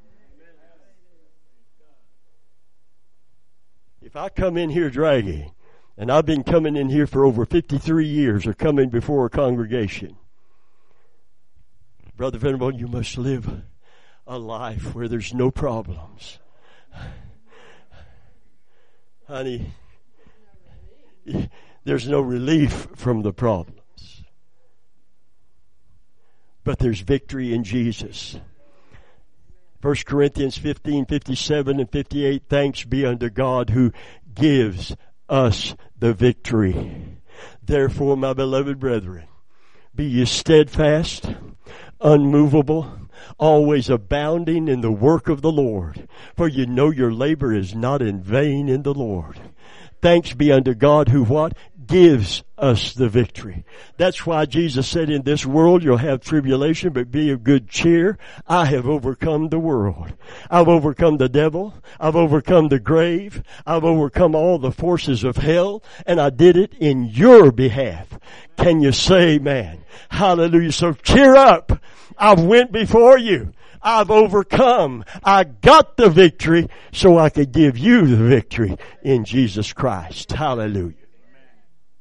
If I come in here dragging, and I've been coming in here for over fifty-three years or coming before a congregation, Brother Venerable, you must live a life where there's no problems. Honey, there's no relief from the problems. But there's victory in Jesus. First Corinthians fifteen, fifty-seven and fifty-eight, thanks be unto God who gives us the victory. Therefore, my beloved brethren, be ye steadfast, unmovable, always abounding in the work of the Lord, for you know your labor is not in vain in the Lord. Thanks be unto God who what? Gives us the victory. That's why Jesus said, in this world you'll have tribulation, but be of good cheer. I have overcome the world. I've overcome the devil. I've overcome the grave. I've overcome all the forces of hell, and I did it in your behalf. Can you say amen? Hallelujah. So cheer up. I've went before you. I've overcome. I got the victory so I could give you the victory in Jesus Christ. Hallelujah.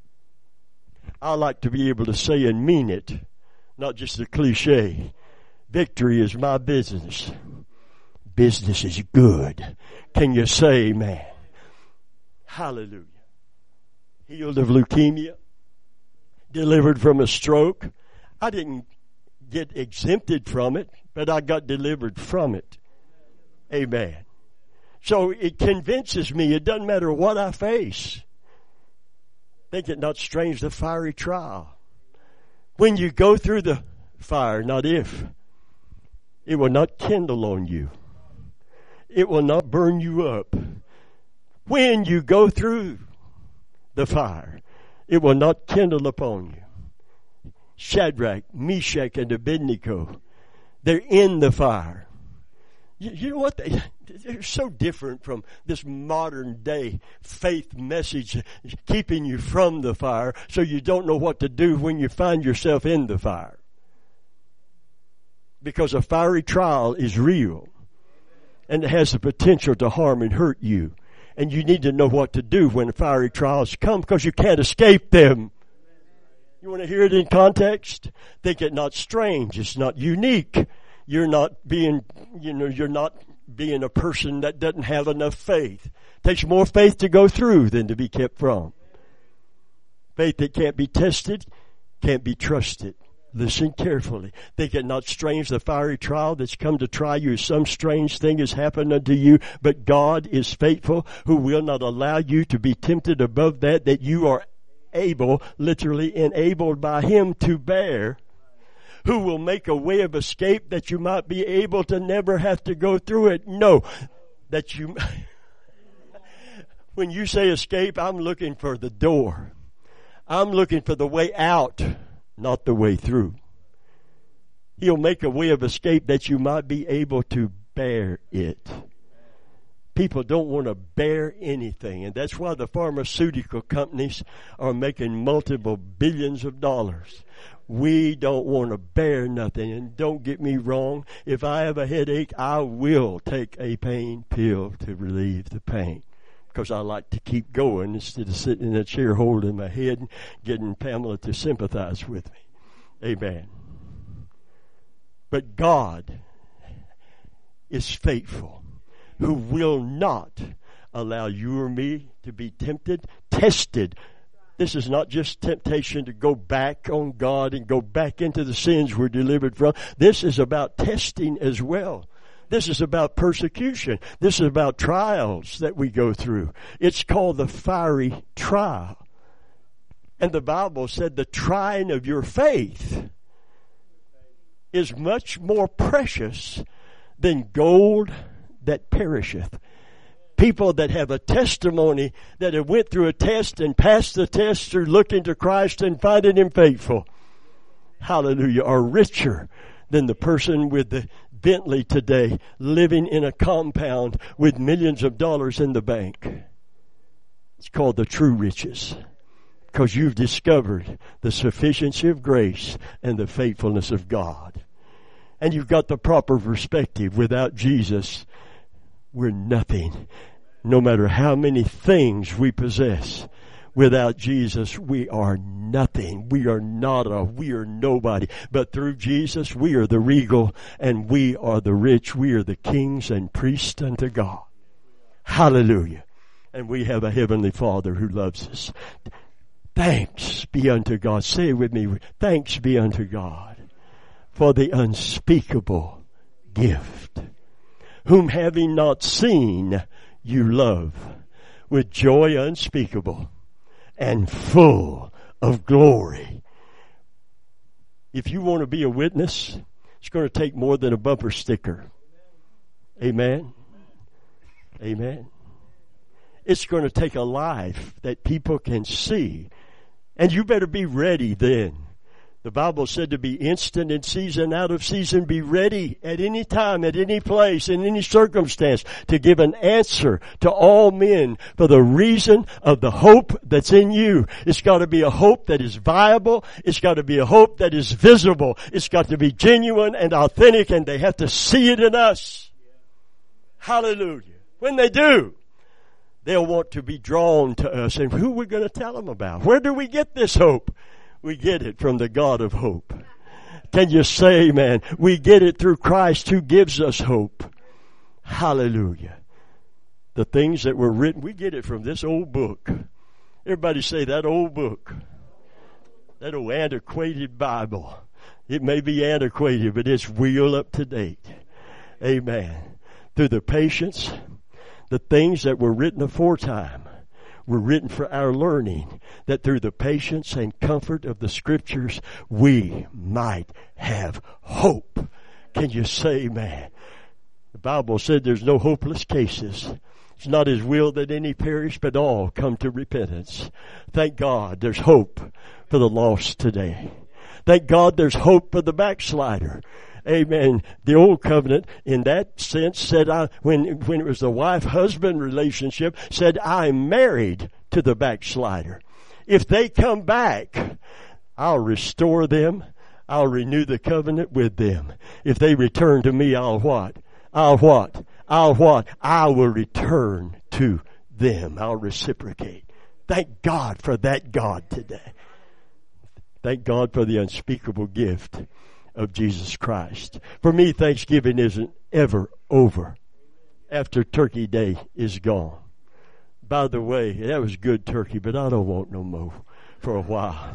I like to be able to say and mean it, not just a cliche. Victory is my business. Business is good. Can you say amen? Hallelujah. Healed of leukemia. Delivered from a stroke. I didn't get exempted from it, but I got delivered from it. Amen. So it convinces me it doesn't matter what I face. Think it not strange the fiery trial. When you go through the fire, not if, it will not kindle on you. It will not burn you up. When you go through the fire, it will not kindle upon you. Shadrach, Meshach, and Abednego, they're in the fire. You, you know what? They, they're so different from this modern day faith message keeping you from the fire so you don't know what to do when you find yourself in the fire. Because a fiery trial is real and it has the potential to harm and hurt you. And you need to know what to do when fiery trials come because you can't escape them. You want to hear it in context? Think it not strange. It's not unique. You're not being, you know, you're not being a person that doesn't have enough faith. It takes more faith to go through than to be kept from. Faith that can't be tested, can't be trusted. Listen carefully. Think it not strange the fiery trial that's come to try you. Some strange thing has happened unto you, but God is faithful, who will not allow you to be tempted above that, that you are able, literally enabled by Him to bear, who will make a way of escape that you might be able to never have to go through it. No, that you, when you say escape, I'm looking for the door. I'm looking for the way out, not the way through. He'll make a way of escape that you might be able to bear it. People don't want to bear anything, and that's why the pharmaceutical companies are making multiple billions of dollars. We don't want to bear nothing, and don't get me wrong, if I have a headache, I will take a pain pill to relieve the pain. Because I like to keep going instead of sitting in a chair holding my head and getting Pamela to sympathize with me. Amen. But God is faithful, who will not allow you or me to be tempted, tested. This is not just temptation to go back on God and go back into the sins we're delivered from. This is about testing as well. This is about persecution. This is about trials that we go through. It's called the fiery trial. And the Bible said the trying of your faith is much more precious than gold that perisheth. People that have a testimony that have went through a test and passed the test through looking to Christ and finding Him faithful, hallelujah, are richer than the person with the Bentley today living in a compound with millions of dollars in the bank. It's called the true riches because you've discovered the sufficiency of grace and the faithfulness of God. And you've got the proper perspective. Without Jesus, we're nothing. No matter how many things we possess, without Jesus, we are nothing. We are nada. We are nobody. But through Jesus, we are the regal and we are the rich. We are the kings and priests unto God. Hallelujah. And we have a heavenly Father who loves us. Thanks be unto God. Say it with me. Thanks be unto God for the unspeakable gift, whom having not seen, you love with joy unspeakable and full of glory. If you want to be a witness, it's going to take more than a bumper sticker. Amen. Amen. It's going to take a life that people can see. And you better be ready then. The Bible said to be instant in season, out of season, be ready at any time, at any place, in any circumstance to give an answer to all men for the reason of the hope that's in you. It's got to be a hope that is viable. It's got to be a hope that is visible. It's got to be genuine and authentic, and they have to see it in us. Hallelujah. When they do, they'll want to be drawn to us. And who are we going to tell them about? Where do we get this hope? We get it from the God of hope. Can you say amen? We get it through Christ who gives us hope. Hallelujah. The things that were written, we get it from this old book. Everybody say that old book. That old antiquated Bible. It may be antiquated, but it's real up to date. Amen. Through the patience, the things that were written aforetime were written for our learning, that through the patience and comfort of the Scriptures, we might have hope. Can you say amen? The Bible said there's no hopeless cases. It's not His will that any perish, but all come to repentance. Thank God there's hope for the lost today. Thank God there's hope for the backslider. Amen. The old covenant, in that sense, said, I, when, when it was the wife-husband relationship, said, I'm married to the backslider. If they come back, I'll restore them. I'll renew the covenant with them. If they return to me, I'll what? I'll what? I'll what? I will return to them. I'll reciprocate. Thank God for that God today. Thank God for the unspeakable gift of Jesus Christ. For me, Thanksgiving isn't ever over after Turkey Day is gone. By the way, that was good turkey, but I don't want no more for a while.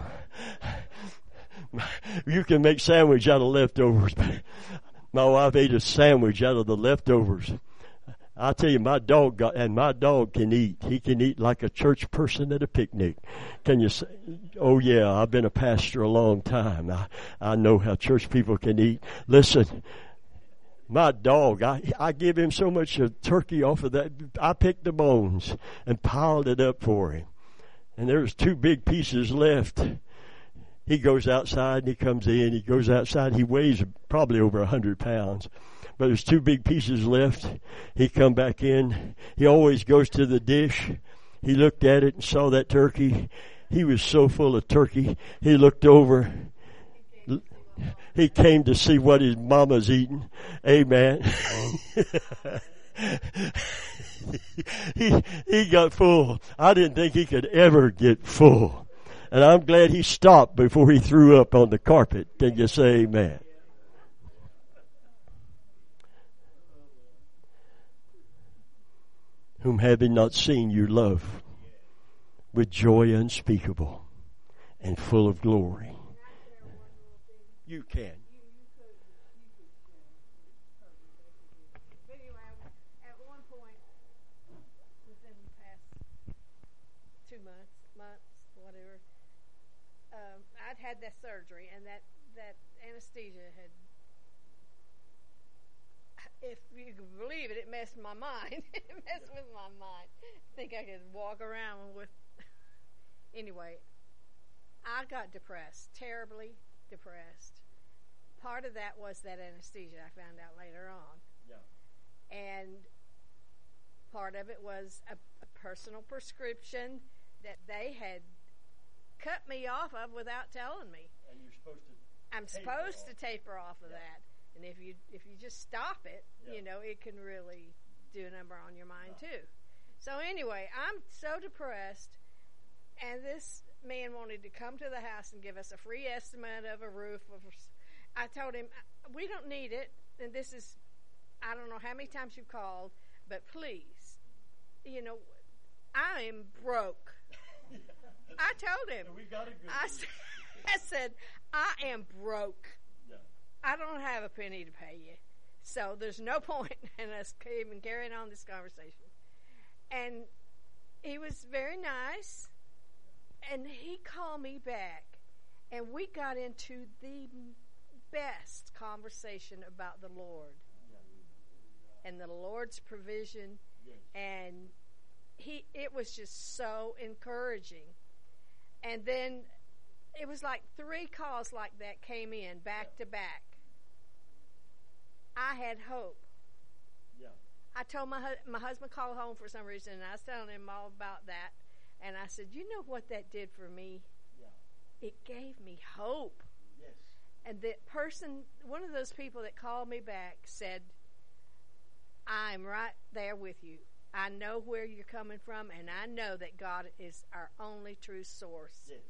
You can make sandwich out of leftovers. My wife ate a sandwich out of the leftovers. I tell you, my dog got, and my dog can eat. He can eat like a church person at a picnic. Can you say, oh yeah, I've been a pastor a long time. I, I know how church people can eat. Listen, my dog, I, I give him so much of turkey off of that. I picked the bones and piled it up for him. And there was two big pieces left. He goes outside and he comes in. He goes outside. He weighs probably over a hundred pounds. But there's two big pieces left. He come back in. He always goes to the dish. He looked at it and saw that turkey. He was so full of turkey. He looked over. He came to see what his mama's eating. Amen. he, he got full. I didn't think he could ever get full. And I'm glad he stopped before he threw up on the carpet. Can you say amen? Whom having not seen you love with joy unspeakable and full of glory. You can. At one point, within the past two months, months, whatever, um, I'd had that surgery, and that, that anesthesia had, if you can believe it, it messed my mind. It messed with my mind. I think I could walk around with... Anyway, I got depressed, terribly depressed. Part of that was that anesthesia, I found out later on. Yeah. And part of it was a, a personal prescription that they had cut me off of without telling me. And you're supposed to I'm supposed to taper off of yeah. that. And if you if you just stop it, yeah. you know, it can really do a number on your mind yeah. too. So anyway, I'm so depressed, and this man wanted to come to the house and give us a free estimate of a roof. Of, I told him, we don't need it, and this is, I don't know how many times you've called, but please, you know, I am broke. I told him. We got a good I, said, I said, I am broke. I don't have a penny to pay you. So there's no point in us even carrying on this conversation. And he was very nice. And he called me back. And we got into the best conversation about the Lord. And the Lord's provision. And he it was just so encouraging. And then it was like three calls like that came in back to back. I had hope. Yeah. I told my hu- my husband called home for some reason, and I was telling him all about that. And I said, you know what that did for me? Yeah. It gave me hope. Yes. And the person, one of those people that called me back said, I'm right there with you. I know where you're coming from, and I know that God is our only true source. Yes.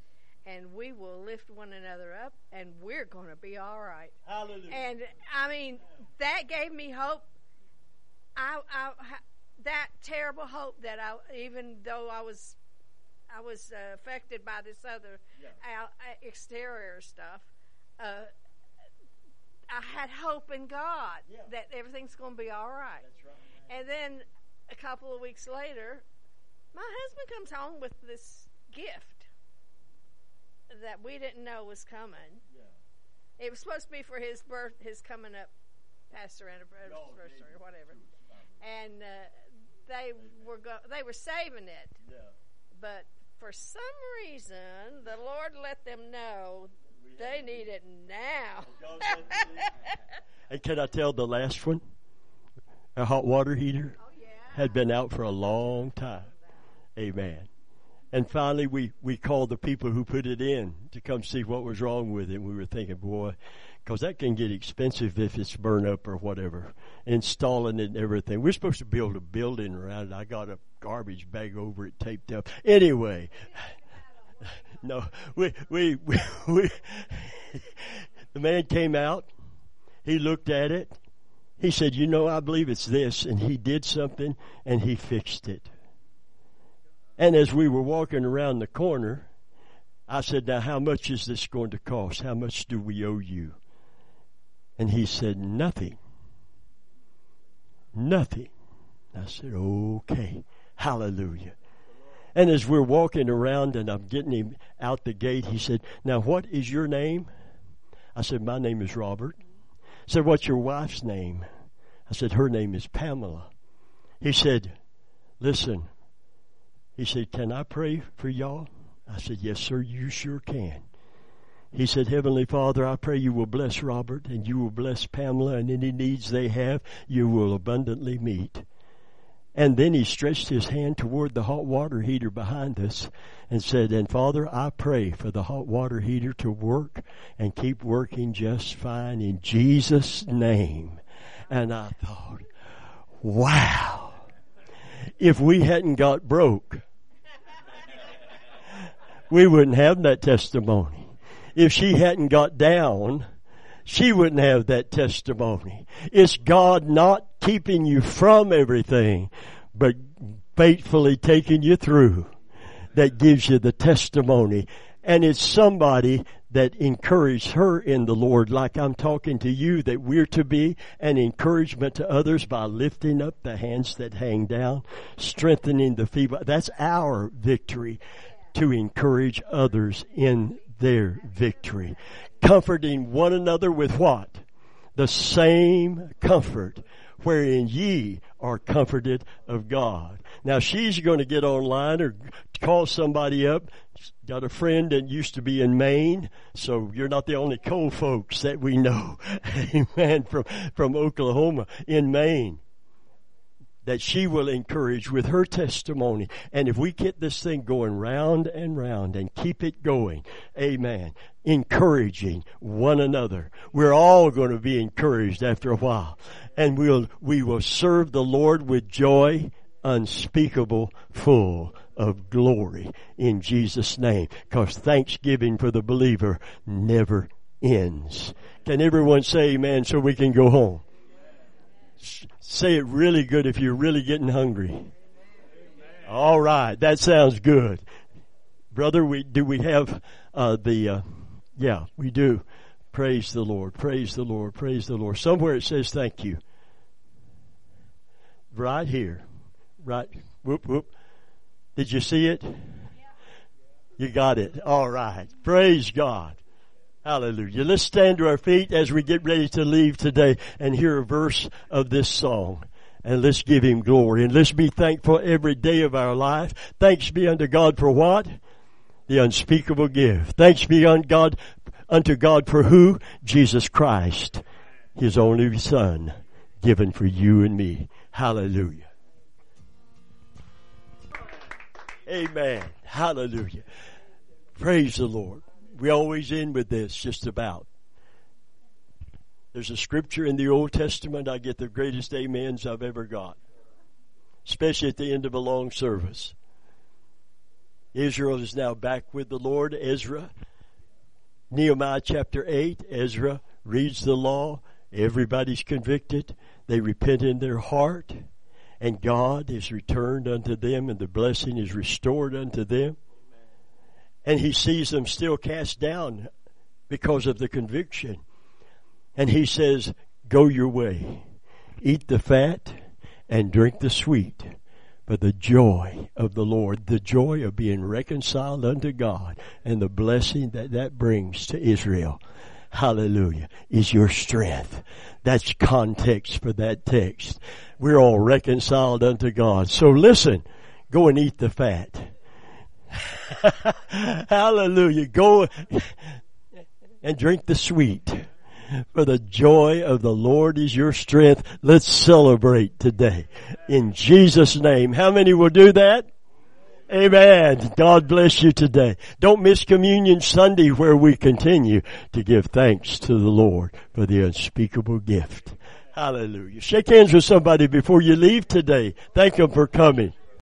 and we will lift one another up, and we're going to be all right. Hallelujah. And, I mean, that gave me hope. I, I, that terrible hope that I, even though I was, I was uh, affected by this other yeah. out, exterior stuff, uh, I had hope in God yeah. that everything's going to be all right. That's right. And then a couple of weeks later, my husband comes home with this gift that we didn't know was coming. Yeah. It was supposed to be for his birth, his coming up pastor anniversary no, or whatever. And uh, they were go- they were saving it. Yeah. But for some reason, the Lord let them know they need it now. And can I tell the last one? A hot water heater oh, yeah. had been out for a long time. Amen. And finally, we, we called the people who put it in to come see what was wrong with it. We were thinking, boy, because that can get expensive if it's burned up or whatever, installing it and everything. We're supposed to build a building around it. I got a garbage bag over it taped up. Anyway, no, we, we, we, we the man came out. He looked at it. He said, you know, I believe it's this. And he did something, and he fixed it. And as we were walking around the corner, I said, now, how much is this going to cost? How much do we owe you? And he said, nothing. Nothing. I said, okay. Hallelujah. And as we're walking around and I'm getting him out the gate, he said, now, what is your name? I said, my name is Robert. He said, what's your wife's name? I said, her name is Pamela. He said, listen. He said, can I pray for y'all? I said, yes, sir, you sure can. He said, Heavenly Father, I pray you will bless Robert and you will bless Pamela, and any needs they have, you will abundantly meet. And then he stretched his hand toward the hot water heater behind us and said, and Father, I pray for the hot water heater to work and keep working just fine in Jesus' name. And I thought, wow, if we hadn't got broke, we wouldn't have that testimony. If she hadn't got down, she wouldn't have that testimony. It's God not keeping you from everything, but faithfully taking you through that gives you the testimony. And it's somebody that encouraged her in the Lord, like I'm talking to you, that we're to be an encouragement to others by lifting up the hands that hang down, strengthening the feeble. That's our victory, to encourage others in their victory. Comforting one another with what? The same comfort wherein ye are comforted of God. Now she's going to get online or call somebody up. Got a friend that used to be in Maine, so you're not the only coal folks that we know. Amen. From, from Oklahoma in Maine. That she will encourage with her testimony. And if we get this thing going round and round and keep it going, amen, encouraging one another, we're all going to be encouraged after a while. And we'll, we will serve the Lord with joy unspeakable, full of glory in Jesus' name. Because thanksgiving for the believer never ends. Can everyone say amen so we can go home? Say it really good if you're really getting hungry. Amen. All right, that sounds good, brother. We do we have uh, the uh, yeah we do. Praise the Lord, praise the Lord, praise the Lord. Somewhere it says thank you. Right here, right. Whoop whoop. Did you see it? You got it. All right. Praise God. Hallelujah. Let's stand to our feet as we get ready to leave today and hear a verse of this song. And let's give Him glory. And let's be thankful every day of our life. Thanks be unto God for what? The unspeakable gift. Thanks be unto God, unto God for who? Jesus Christ, His only Son, given for you and me. Hallelujah. Amen. Hallelujah. Praise the Lord. We always end with this, just about. There's a scripture in the Old Testament I get the greatest amens I've ever got, especially at the end of a long service. Israel is now back with the Lord. Ezra, Nehemiah chapter eight, Ezra reads the law. Everybody's convicted. They repent in their heart, and God is returned unto them, and the blessing is restored unto them. And he sees them still cast down because of the conviction. And he says, go your way, eat the fat, and drink the sweet. But the joy of the Lord, the joy of being reconciled unto God, and the blessing that that brings to Israel, hallelujah, is your strength. That's context for that text. We're all reconciled unto God. So listen, go and eat the fat. Hallelujah. Go and drink the sweet. For the joy of the Lord is your strength. Let's celebrate today. In Jesus' name. How many will do that? Amen. God bless you today. Don't miss Communion Sunday, where we continue to give thanks to the Lord for the unspeakable gift. Hallelujah. Shake hands with somebody before you leave today. Thank them for coming.